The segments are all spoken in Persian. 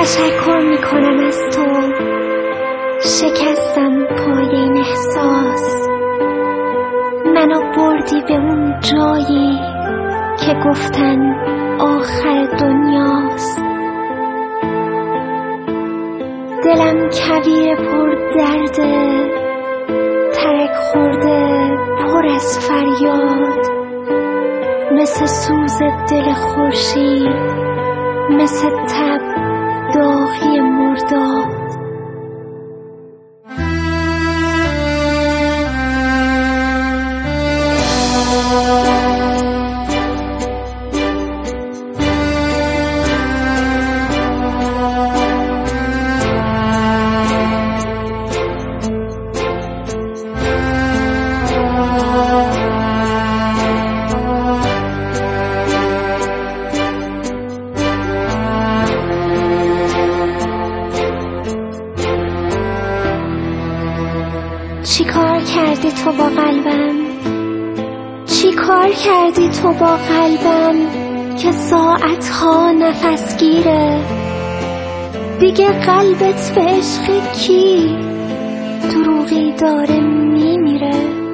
تشکر میکنم از تو، شکستم پای این احساس، منو بردی به اون جایی که گفتن آخر دنیاست. دلم کویر پر درده، ترک خورده پر از فریاد، مثل سوز دل خورشید، مثل تب داغی مرداد. چی کار کردی تو با قلبم؟ چی کار کردی تو با قلبم که ساعتها نفس گیره؟ دیگه قلبت به عشق کی دروغی داره میمیره؟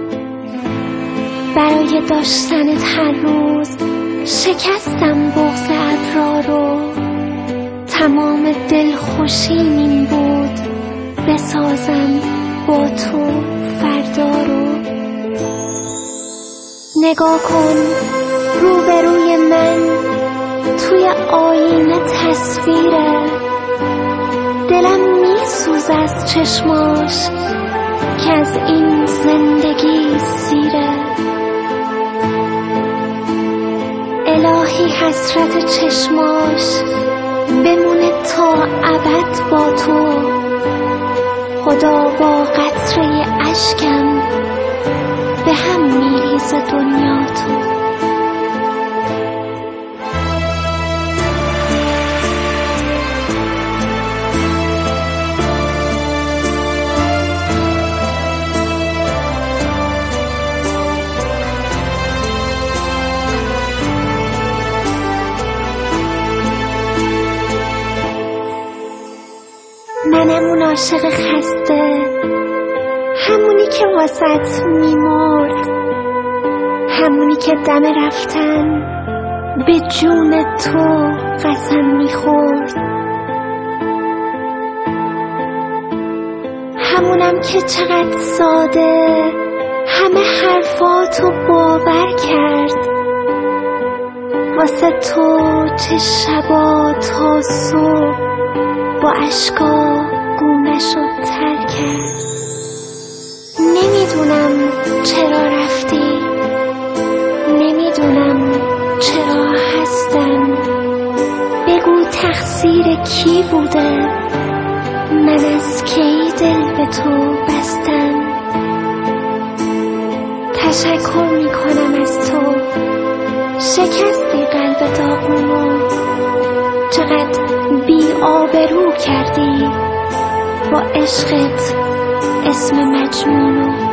برای داشتنت هر روز شکستم بغض ابرا رو، تمام دلخوشیم این بود بسازم با تو فردا رو. نگاه کن روبروی من، توی آینه تصویره، دلم میسوز از چشماش که از این زندگی سیره. الهی حسرت چشماش بمونه تا ابد با تو، خدا با قطره اشکم به هم میریزه دنیا تو. منم اون عاشق خسته، همونی که واسط میمرد، همونی که دم رفتن به جون تو قسم میخورد، همونم که چقدر ساده همه حرفاتو باور کرد، واسه تو چه شبا تا صبح با اشکا گونه‌شو تر کرد. نمیدونم چرا رفتی، نمیدونم چرا هستم، بگو تقصیر کی بوده، من از کی دل به تو بستم. تشکر میکنم از تو، شکستی قلب داغونو، چقدر بی آبرو کردی با عشقت اسم مجنونو.